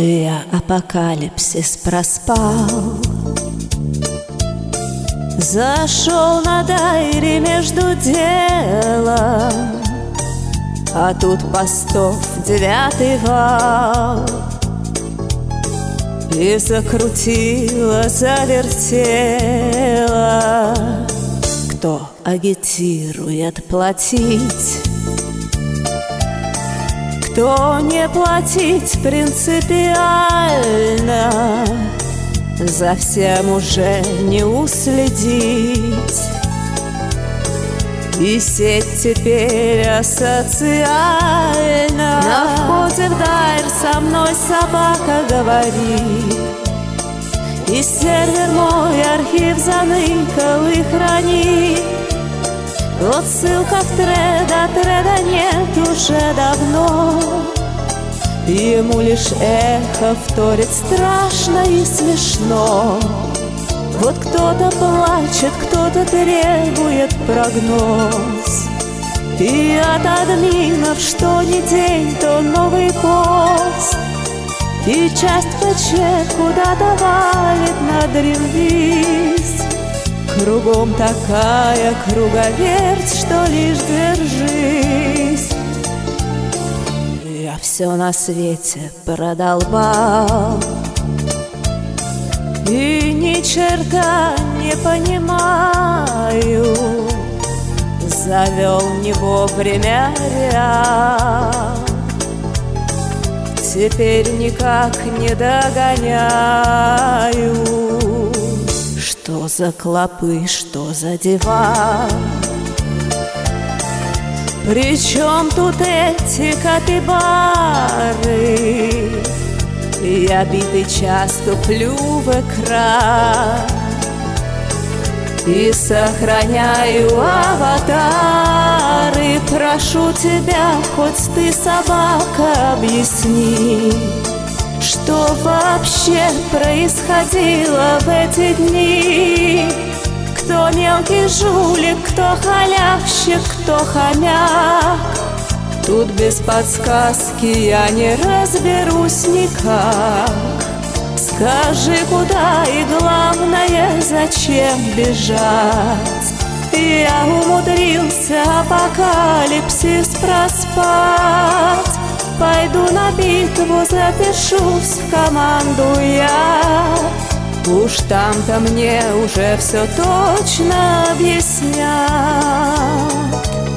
Я апокалипсис проспал, зашел на дайре между делом, а тут постов 9-й вал. И закрутила, завертела. Кто агитирует платить, кто не платить принципиально, за всем уже не уследить. И сеть теперь асоциальна. На входе в дайр со мной собака говорит, и сервер мой архив заныкал и хранит. Вот ссылка в тред, а треда нет уже давно. Ему лишь эхо вторит страшно и смешно. Вот кто-то плачет, кто-то требует прогноз. И от админов что ни день, то новый пост. И часть ПЧ куда-то валит на древвиз. Кругом такая круговерть, что лишь держись. Я все на свете продолбал и ни черта не понимаю. Завел не вовремя реал, теперь никак не догоняю. Что за клопы, что за диван? Причем тут эти капибары? Я битый час туплю в экран и сохраняю аватары. Прошу тебя, хоть ты собака, объясни, что вообще происходило в эти дни. Кто мелкий жулик, кто халявщик, кто хомяк. Тут без подсказки я не разберусь никак. Скажи, куда и, главное, зачем бежать? Я умудрился апокалипсис проспать. Пойду на битву, запишусь в команду я. Уж там-то мне уже все точно объяснят.